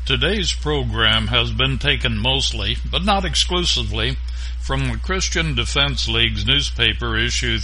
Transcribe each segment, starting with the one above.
Today's program has been taken mostly, but not exclusively, from the Christian Defense League's newspaper issue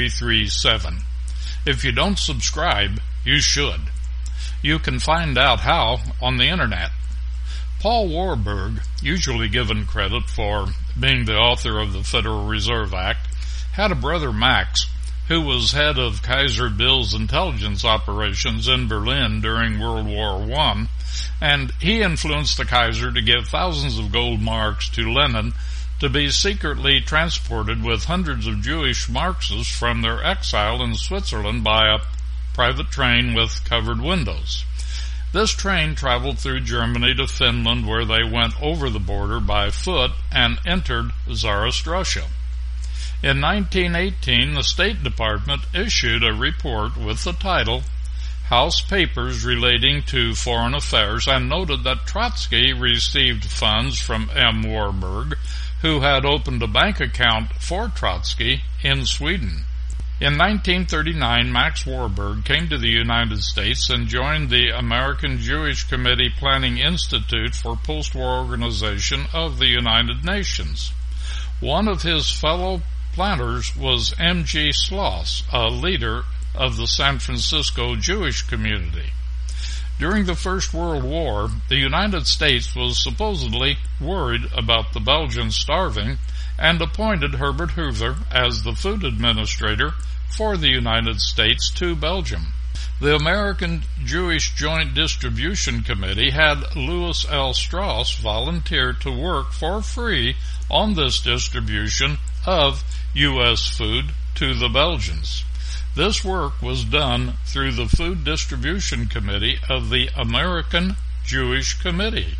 337. If you don't subscribe, you should. You can find out how on the internet. Paul Warburg, usually given credit for being the author of the Federal Reserve Act, had a brother Max, who was head of Kaiser Bill's intelligence operations in Berlin during World War I, and he influenced the Kaiser to give thousands of gold marks to Lenin to be secretly transported with hundreds of Jewish Marxists from their exile in Switzerland by a private train with covered windows. This train traveled through Germany to Finland, where they went over the border by foot and entered Tsarist Russia. In 1918, the State Department issued a report with the title House Papers Relating to Foreign Affairs, and noted that Trotsky received funds from M. Warburg, who had opened a bank account for Trotsky in Sweden. In 1939, Max Warburg came to the United States and joined the American Jewish Committee Planning Institute for Postwar Organization of the United Nations. One of his fellow planners was M.G. Schloss, a leader of the San Francisco Jewish community. During the First World War, the United States was supposedly worried about the Belgians starving and appointed Herbert Hoover as the food administrator for the United States to Belgium. The American Jewish Joint Distribution Committee had Louis L. Strauss volunteer to work for free on this distribution of U.S. food to the Belgians. This work was done through the Food Distribution Committee of the American Jewish Committee.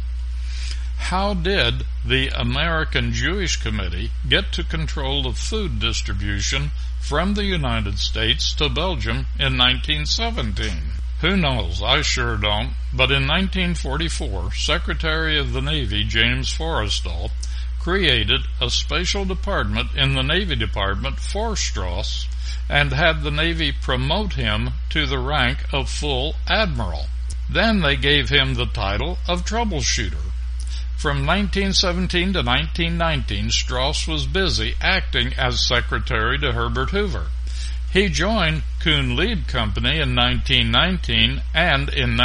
How did the American Jewish Committee get to control the food distribution from the United States to Belgium in 1917? Who knows? I sure don't. But in 1944, Secretary of the Navy James Forrestal created a special department in the Navy Department for Strauss and had the Navy promote him to the rank of full admiral. Then they gave him the title of troubleshooter. From 1917 to 1919, Strauss was busy acting as secretary to Herbert Hoover. He joined Kuhn-Lieb Company in 1919, and in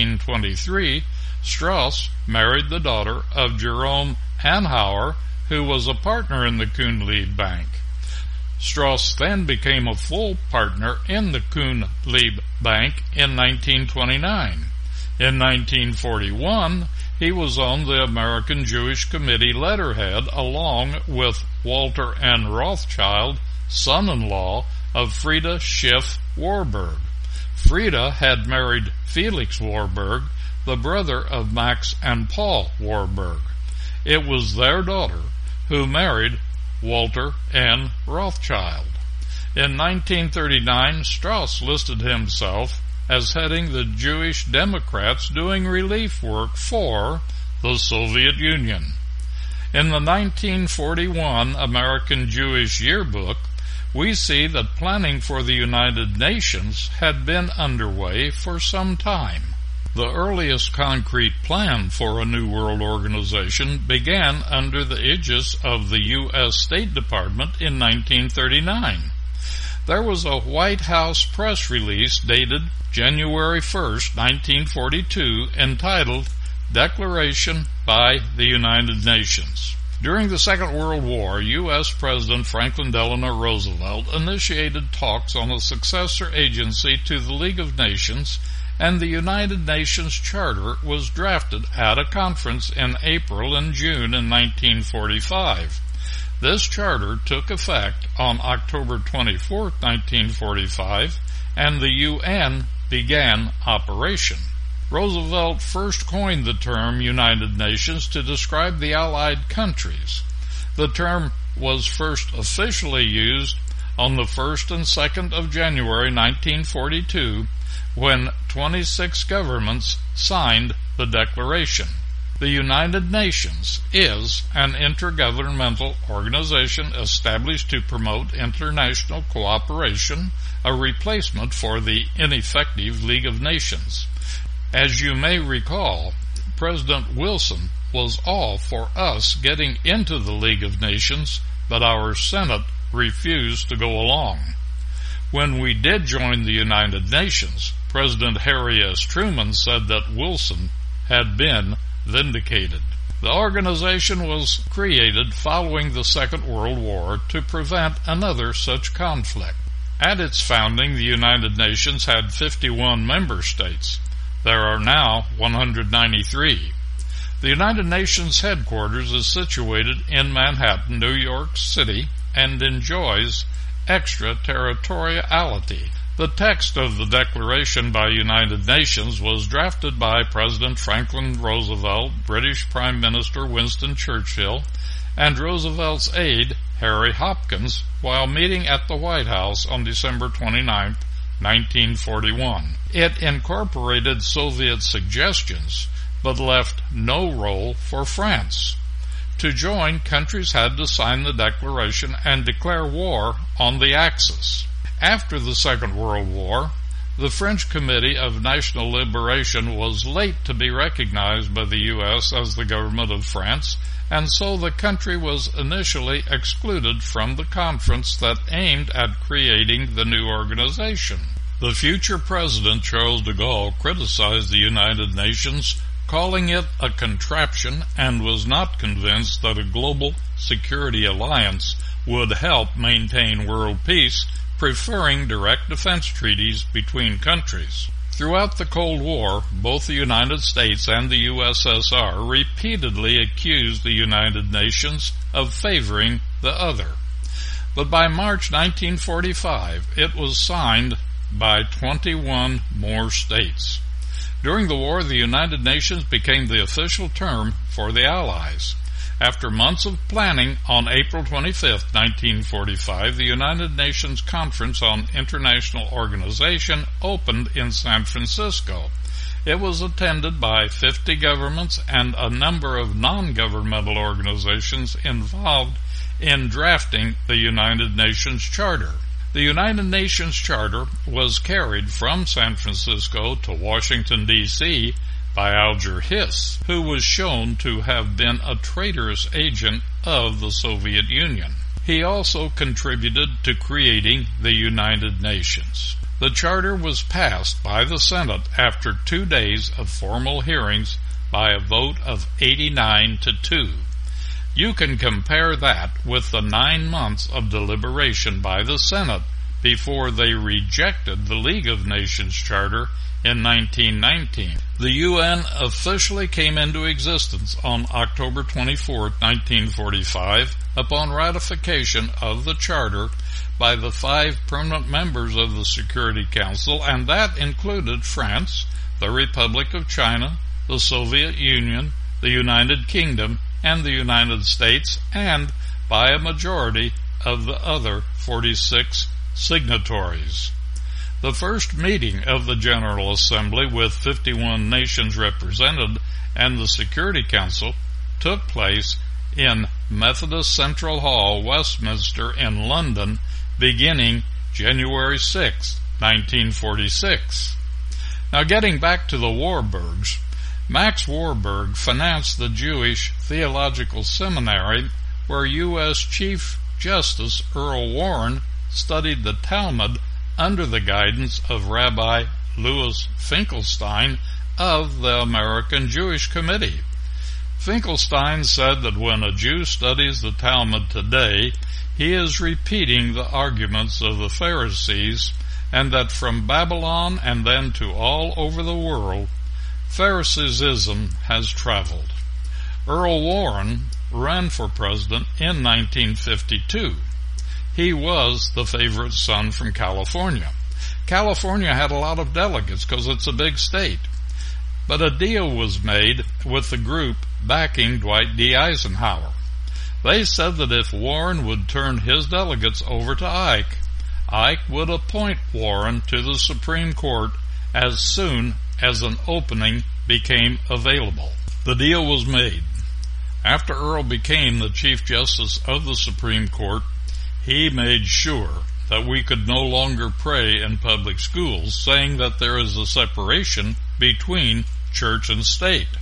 1923, Strauss married the daughter of Jerome Hanauer, who was a partner in the Kuhn-Lieb Bank. Strauss then became a full partner in the Kuhn-Lieb Bank in 1929. In 1941, he was on the American Jewish Committee letterhead along with Walter N. Rothschild, son-in-law of Frieda Schiff Warburg. Frieda had married Felix Warburg, the brother of Max and Paul Warburg. It was their daughter who married Walter N. Rothschild. In 1939, Strauss listed himself as heading the Jewish Democrats doing relief work for the Soviet Union. In the 1941 American Jewish Yearbook, we see that planning for the United Nations had been underway for some time. The earliest concrete plan for a New World Organization began under the aegis of the U.S. State Department in 1939. There was a White House press release dated January 1, 1942, entitled Declaration by the United Nations. During the Second World War, U.S. President Franklin Delano Roosevelt initiated talks on a successor agency to the League of Nations, and the United Nations Charter was drafted at a conference in April and June in 1945. This charter took effect on October 24, 1945, and the UN began operation. Roosevelt first coined the term United Nations to describe the Allied countries. The term was first officially used on the 1st and 2nd of January 1942, when 26 governments signed the declaration. The United Nations is an intergovernmental organization established to promote international cooperation, a replacement for the ineffective League of Nations. As you may recall, President Wilson was all for us getting into the League of Nations, but our Senate refused to go along. When we did join the United Nations, President Harry S. Truman said that Wilson had been vindicated. The organization was created following the Second World War to prevent another such conflict. At its founding, the United Nations had 51 member states. There are now 193. The United Nations headquarters is situated in Manhattan, New York City, and enjoys extraterritoriality. The text of the Declaration by United Nations was drafted by President Franklin Roosevelt, British Prime Minister Winston Churchill, and Roosevelt's aide, Harry Hopkins, while meeting at the White House on December 29, 1941. It incorporated Soviet suggestions, but left no role for France. To join, countries had to sign the Declaration and declare war on the Axis. After the Second World War, the French Committee of National Liberation was late to be recognized by the U.S. as the government of France, and so the country was initially excluded from the conference that aimed at creating the new organization. The future president, Charles de Gaulle, criticized the United Nations, calling it a contraption, and was not convinced that a global security alliance would help maintain world peace, preferring direct defense treaties between countries. Throughout the Cold War, both the United States and the USSR repeatedly accused the United Nations of favoring the other. But by March 1945, it was signed by 21 more states. During the war, the United Nations became the official term for the Allies. After months of planning, on April 25, 1945, the United Nations Conference on International Organization opened in San Francisco. It was attended by 50 governments and a number of non-governmental organizations involved in drafting the United Nations Charter. The United Nations Charter was carried from San Francisco to Washington, D.C., by Alger Hiss, who was shown to have been a traitorous agent of the Soviet Union. He also contributed to creating the United Nations. The charter was passed by the Senate after 2 days of formal hearings by a vote of 89 to 2. You can compare that with the 9 months of deliberation by the Senate before they rejected the League of Nations Charter in 1919. The UN officially came into existence on October 24, 1945, upon ratification of the Charter by the 5 permanent members of the Security Council, and that included France, the Republic of China, the Soviet Union, the United Kingdom, and the United States, and by a majority of the other 46 signatories. The first meeting of the General Assembly, with 51 nations represented, and the Security Council took place in Methodist Central Hall, Westminster in London, beginning January 6, 1946. Now, getting back to the Warburgs, Max Warburg financed the Jewish Theological Seminary, where U.S. Chief Justice Earl Warren studied the Talmud under the guidance of Rabbi Louis Finkelstein of the American Jewish Committee. Finkelstein said that when a Jew studies the Talmud today, he is repeating the arguments of the Pharisees, and that from Babylon and then to all over the world, Pharisaism has traveled. Earl Warren ran for president in 1952. He was the favorite son from California. California had a lot of delegates because it's a big state. But a deal was made with the group backing Dwight D. Eisenhower. They said that if Warren would turn his delegates over to Ike, Ike would appoint Warren to the Supreme Court as soon as an opening became available. The deal was made. After Earl became the Chief Justice of the Supreme Court, he made sure that we could no longer pray in public schools, saying that there is a separation between church and state.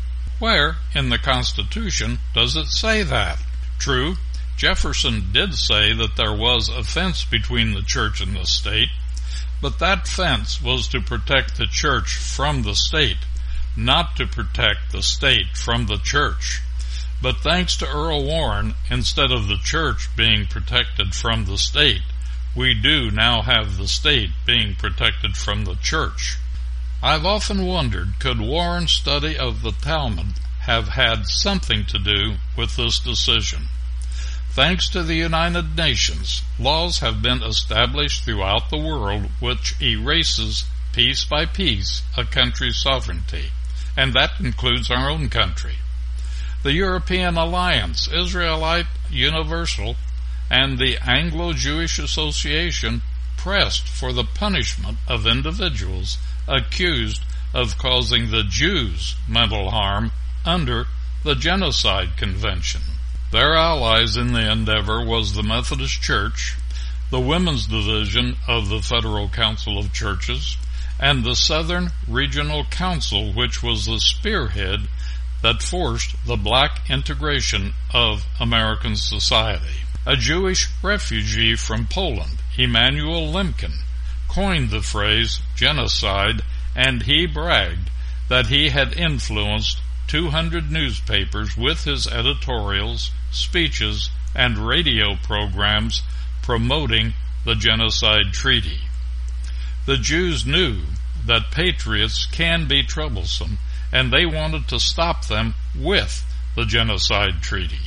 Where in the Constitution does it say that? True, Jefferson did say that there was a fence between the church and the state, but that fence was to protect the church from the state, not to protect the state from the church. But thanks to Earl Warren, instead of the church being protected from the state, we do now have the state being protected from the church. I've often wondered, could Warren's study of the Talmud have had something to do with this decision? Thanks to the United Nations, laws have been established throughout the world which erases, piece by piece, a country's sovereignty, and that includes our own country. The European Alliance, Israelite Universal, and the Anglo-Jewish Association pressed for the punishment of individuals accused of causing the Jews mental harm under the Genocide Convention. Their allies in the endeavor was the Methodist Church, the Women's Division of the Federal Council of Churches, and the Southern Regional Council, which was the spearhead that forced the black integration of American society. A Jewish refugee from Poland, Emanuel Lemkin, coined the phrase genocide, and he bragged that he had influenced 200 newspapers with his editorials, speeches, and radio programs promoting the Genocide Treaty. The Jews knew that patriots can be troublesome, and they wanted to stop them with the Genocide Treaty.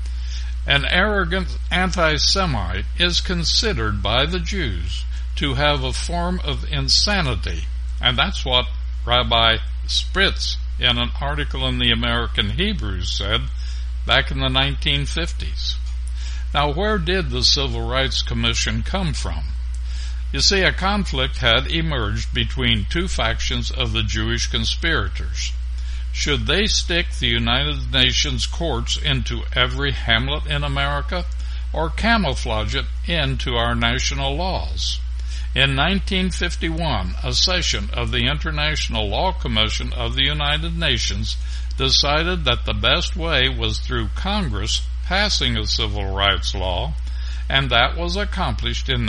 An arrogant anti-Semite is considered by the Jews to have a form of insanity, and that's what Rabbi Spritz in an article in the American Hebrew said back in the 1950s. Now, where did the Civil Rights Commission come from? You see, a conflict had emerged between two factions of the Jewish conspirators. Should they stick the United Nations courts into every hamlet in America, or camouflage it into our national laws? In 1951, a session of the International Law Commission of the United Nations decided that the best way was through Congress passing a civil rights law, and that was accomplished in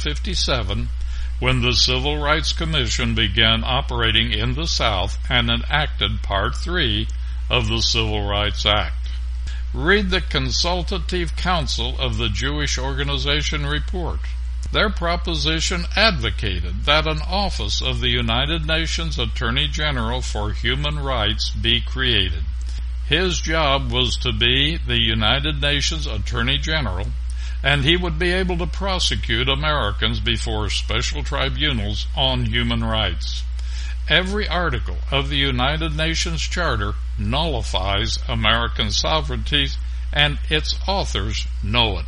1957 when the Civil Rights Commission began operating in the South and enacted Part 3 of the Civil Rights Act. Read the Consultative Council of the Jewish Organization report. Their proposition advocated that an office of the United Nations Attorney General for Human Rights be created. His job was to be the United Nations Attorney General, and he would be able to prosecute Americans before special tribunals on human rights. Every article of the United Nations Charter nullifies American sovereignty, and its authors know it.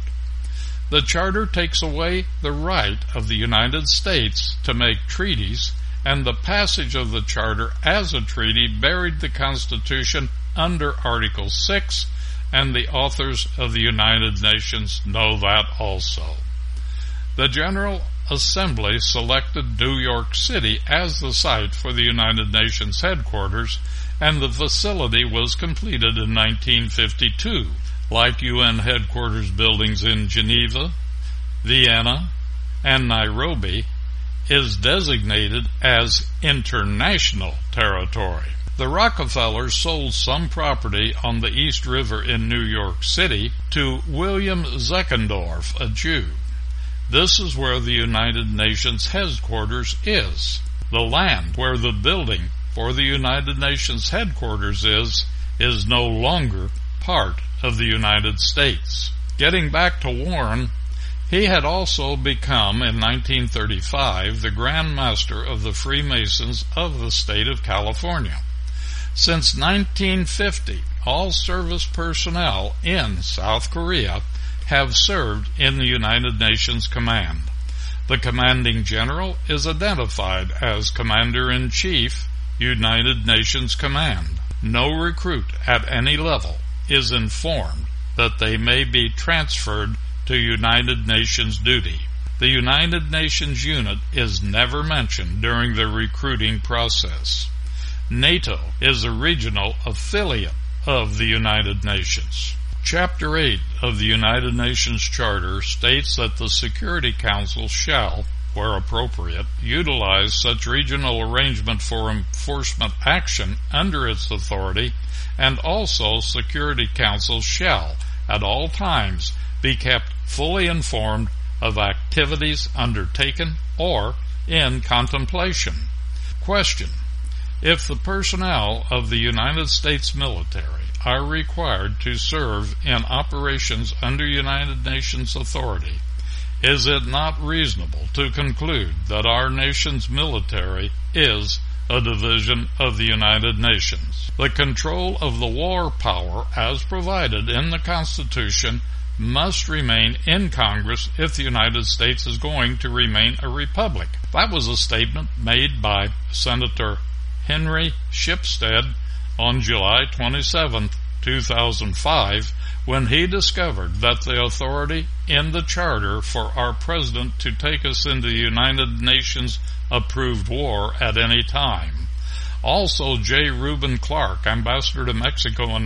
The Charter takes away the right of the United States to make treaties, and the passage of the Charter as a treaty buried the Constitution under Article 6, and the authors of the United Nations know that also. The General Assembly selected New York City as the site for the United Nations headquarters, and the facility was completed in 1952. Like UN headquarters buildings in Geneva, Vienna, and Nairobi, is designated as international territory. The Rockefellers sold some property on the East River in New York City to William Zeckendorf, a Jew. This is where the United Nations headquarters is. The land where the building for the United Nations headquarters is no longer part of the United States. Getting back to Warren, he had also become, in 1935, the Grand Master of the Freemasons of the state of California. Since 1950, all service personnel in South Korea have served in the United Nations Command. The commanding general is identified as Commander-in-Chief, United Nations Command. No recruit at any level is informed that they may be transferred to United Nations duty. The United Nations unit is never mentioned during the recruiting process. NATO is a regional affiliate of the United Nations. Chapter 8 of the United Nations Charter states that the Security Council shall, where appropriate, utilize such regional arrangement for enforcement action under its authority, and also Security Council shall, at all times, be kept fully informed of activities undertaken or in contemplation. Question: if the personnel of the United States military are required to serve in operations under United Nations authority, is it not reasonable to conclude that our nation's military is a division of the United Nations? The control of the war power as provided in the Constitution must remain in Congress if the United States is going to remain a republic. That was a statement made by Senator Henry Shipstead on July 27, 2005, when he discovered that the authority in the Charter for our President to take us into the United Nations approved war at any time. Also, J. Reuben Clark, ambassador to Mexico in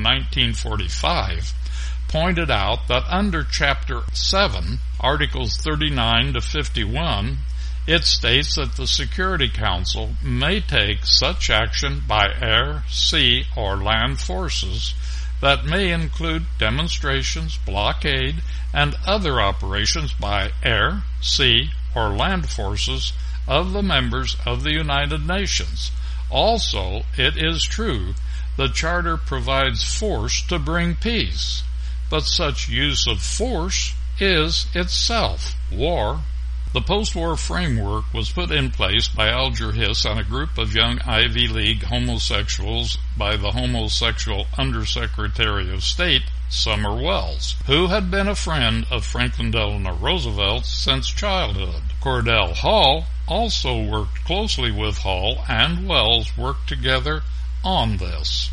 1945, pointed out that under Chapter 7, Articles 39 to 51, it states that the Security Council may take such action by air, sea, or land forces that may include demonstrations, blockade, and other operations by air, sea, or land forces of the members of the United Nations. Also, it is true the Charter provides force to bring peace, but such use of force is itself war. The post-war framework was put in place by Alger Hiss and a group of young Ivy League homosexuals by the homosexual Undersecretary of State, Summer Wells, who had been a friend of Franklin Delano Roosevelt since childhood. Cordell Hull also worked closely with Hull, and Wells worked together on this.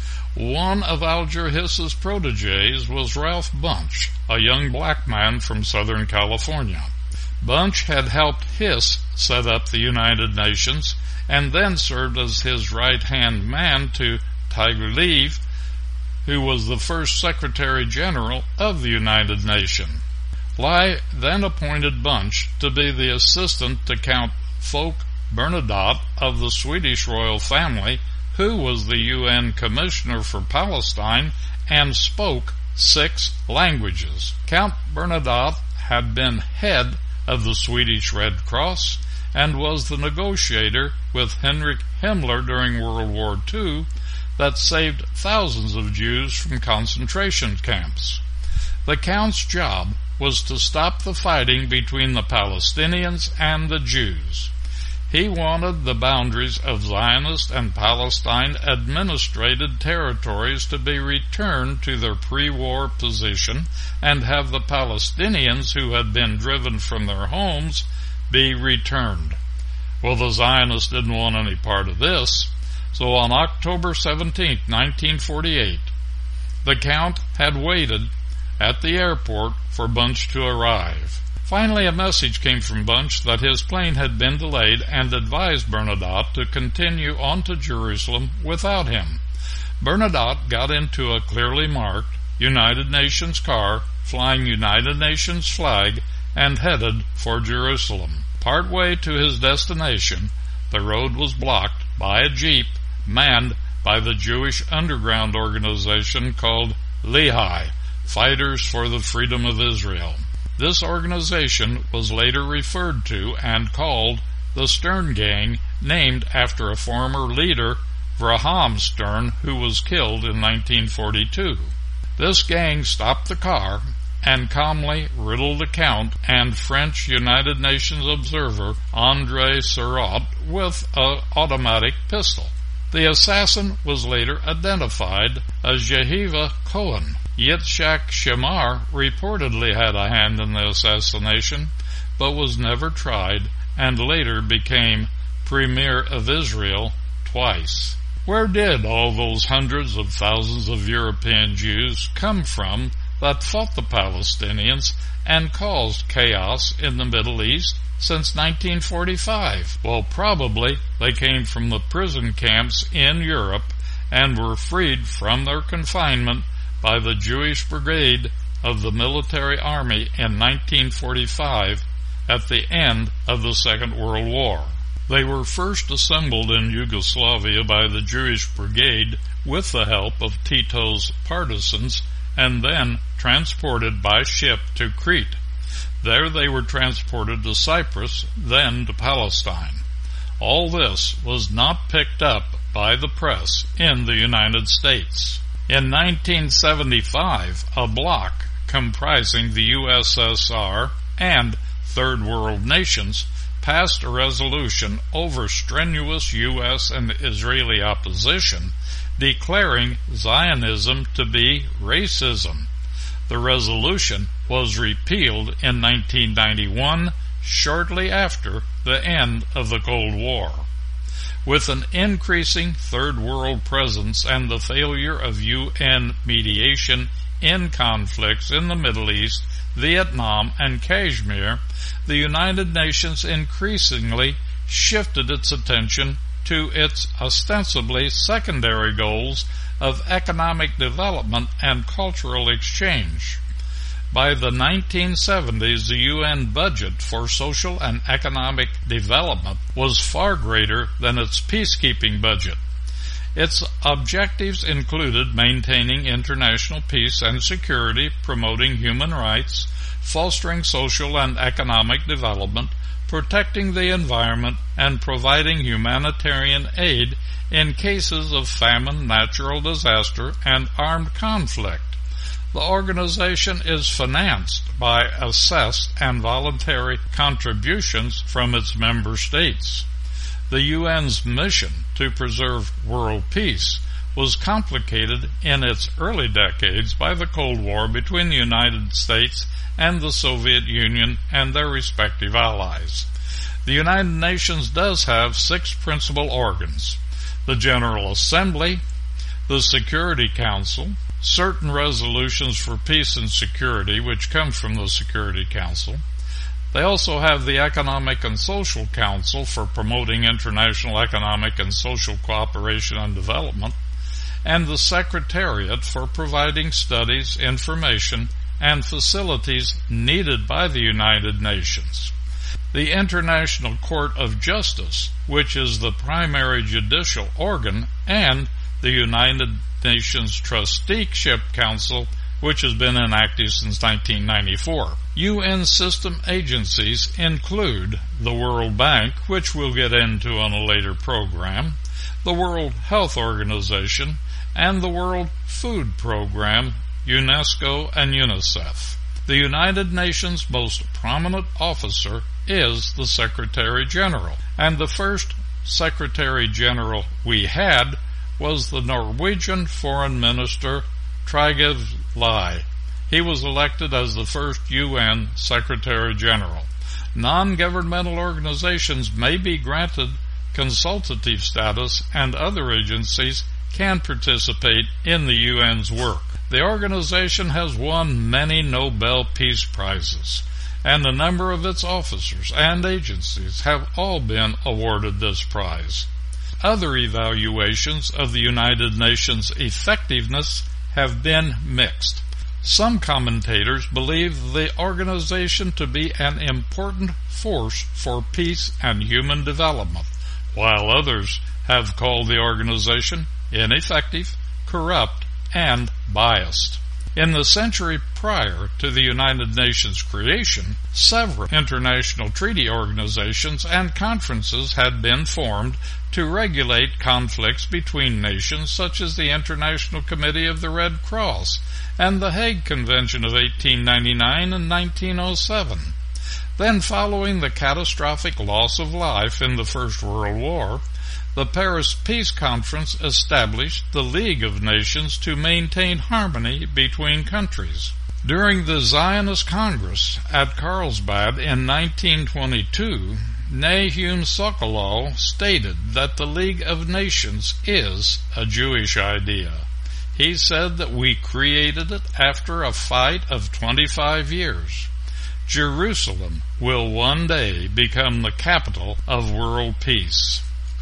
One of Alger Hiss's proteges was Ralph Bunche, a young black man from Southern California. Bunche had helped Hiss set up the United Nations and then served as his right-hand man to Tiger Leave, who was the first Secretary General of the United Nations. Lai then appointed Bunche to be the assistant to Count Folke Bernadotte of the Swedish royal family, who was the UN Commissioner for Palestine and spoke 6 languages. Count Bernadotte had been head of the Swedish Red Cross and was the negotiator with Heinrich Himmler during World War II that saved thousands of Jews from concentration camps. The Count's job was to stop the fighting between the Palestinians and the Jews. He wanted the boundaries of Zionist and Palestine administrated territories to be returned to their pre-war position and have the Palestinians who had been driven from their homes be returned. Well, the Zionists didn't want any part of this, so on October 17, 1948, the Count had waited at the airport for Bunche to arrive. Finally, a message came from Bunche that his plane had been delayed and advised Bernadotte to continue on to Jerusalem without him. Bernadotte got into a clearly marked United Nations car, flying United Nations flag, and headed for Jerusalem. Partway to his destination, the road was blocked by a jeep manned by the Jewish underground organization called Lehi, Fighters for the Freedom of Israel. This organization was later referred to and called the Stern Gang, named after a former leader, Vraham Stern, who was killed in 1942. This gang stopped the car and calmly riddled the Count and French United Nations observer André Surratt with an automatic pistol. The assassin was later identified as Yehiva Cohen. Yitzhak Shamar reportedly had a hand in the assassination, but was never tried and later became Premier of Israel twice. Where did all those hundreds of thousands of European Jews come from that fought the Palestinians and caused chaos in the Middle East since 1945. Well, probably they came from the prison camps in Europe and were freed from their confinement by the Jewish Brigade of the Military Army in 1945 at the end of the Second World War. They were first assembled in Yugoslavia by the Jewish Brigade with the help of Tito's partisans and then transported by ship to Crete. There they were transported to Cyprus, then to Palestine. All this was not picked up by the press in the United States. In 1975, a bloc comprising the USSR and Third World nations passed a resolution over strenuous U.S. and Israeli opposition, declaring Zionism to be racism. The resolution was repealed in 1991, shortly after the end of the Cold War. With an increasing Third World presence and the failure of UN mediation in conflicts in the Middle East, Vietnam, and Kashmir, the United Nations increasingly shifted its attention to its ostensibly secondary goals of economic development and cultural exchange. By the 1970s, the UN budget for social and economic development was far greater than its peacekeeping budget. Its objectives included maintaining international peace and security, promoting human rights, fostering social and economic development, protecting the environment, and providing humanitarian aid in cases of famine, natural disaster, and armed conflict. The organization is financed by assessed and voluntary contributions from its member states. The UN's mission to preserve world peace was complicated in its early decades by the Cold War between the United States and the Soviet Union and their respective allies. The United Nations does have 6 principal organs: the General Assembly, the Security Council, certain resolutions for peace and security which come from the Security Council. They also have the Economic and Social Council for promoting international economic and social cooperation and development, and the Secretariat for providing studies, information, and facilities needed by the United Nations. The International Court of Justice, which is the primary judicial organ, and the United Nations Trusteeship Council, which has been inactive since 1994. UN system agencies include the World Bank, which we'll get into on a later program, the World Health Organization, and the World Food Program, UNESCO, and UNICEF. The United Nations' most prominent officer is the Secretary General, and the first Secretary General we had was the Norwegian Foreign Minister Trygve Lie. He was elected as the first UN Secretary General. Non-governmental organizations may be granted consultative status, and other agencies can participate in the UN's work. The organization has won many Nobel Peace Prizes, and a number of its officers and agencies have all been awarded this prize. Other evaluations of the United Nations' effectiveness have been mixed. Some commentators believe the organization to be an important force for peace and human development, while others have called the organization ineffective, corrupt, and biased. In the century prior to the United Nations creation, several international treaty organizations and conferences had been formed to regulate conflicts between nations, such as the International Committee of the Red Cross and the Hague Convention of 1899 and 1907. Then, following the catastrophic loss of life in the First World War, the Paris Peace Conference established the League of Nations to maintain harmony between countries. During the Zionist Congress at Carlsbad in 1922, Nahum Sokolov stated that the League of Nations is a Jewish idea. He said that we created it after a fight of 25 years. Jerusalem will one day become the capital of world peace.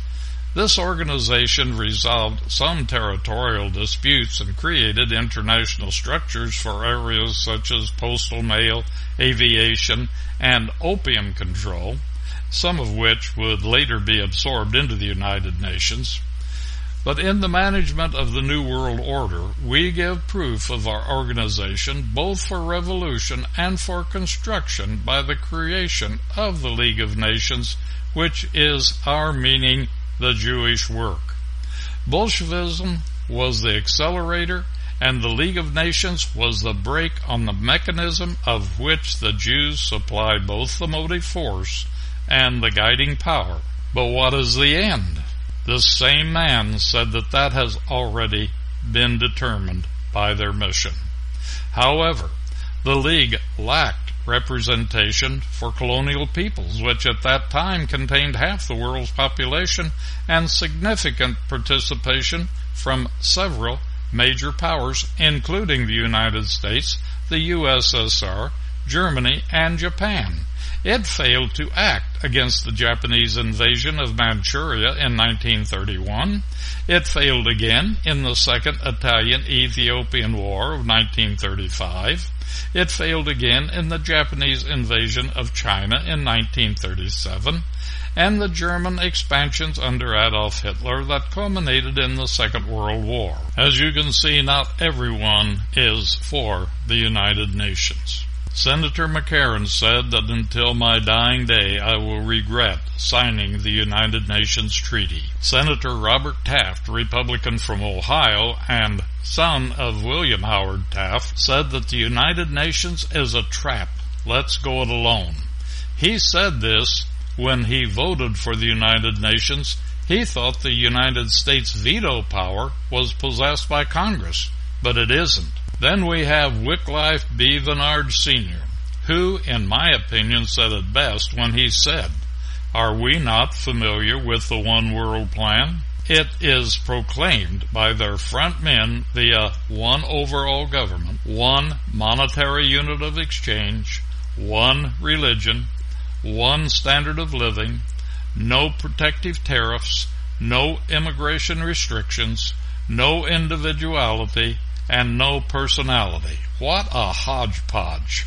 This organization resolved some territorial disputes and created international structures for areas such as postal mail, aviation, and opium control, some of which would later be absorbed into the United Nations. But in the management of the New World Order, we give proof of our organization both for revolution and for construction by the creation of the League of Nations, which is our meaning, the Jewish work. Bolshevism was the accelerator, and the League of Nations was the brake on the mechanism of which the Jews supply both the motive force and the guiding power. But what is the end? This same man said that has already been determined by their mission. However, the League lacked representation for colonial peoples, which at that time contained half the world's population, and significant participation from several major powers, including the United States, the USSR, Germany, and Japan. It failed to act against the Japanese invasion of Manchuria in 1931. It failed again in the Second Italian-Ethiopian War of 1935. It failed again in the Japanese invasion of China in 1937, and the German expansions under Adolf Hitler that culminated in the Second World War. As you can see, not everyone is for the United Nations. Senator McCarran said that until my dying day I will regret signing the United Nations Treaty. Senator Robert Taft, Republican from Ohio and son of William Howard Taft, said that the United Nations is a trap. Let's go it alone. He said this when he voted for the United Nations. He thought the United States veto power was possessed by Congress, but it isn't. Then we have Wycliffe B. Vinard Sr., who, in my opinion, said it best when he said, "Are we not familiar with the One World Plan? It is proclaimed by their front men via one overall government, one monetary unit of exchange, one religion, one standard of living, no protective tariffs, no immigration restrictions, no individuality, and no personality." What a hodgepodge.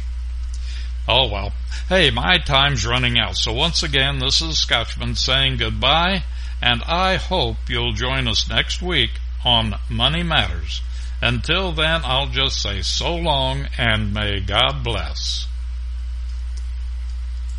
Oh well. Hey, my time's running out. So once again, this is Scotchman saying goodbye, and I hope you'll join us next week on Money Matters. Until then, I'll just say so long, and may God bless.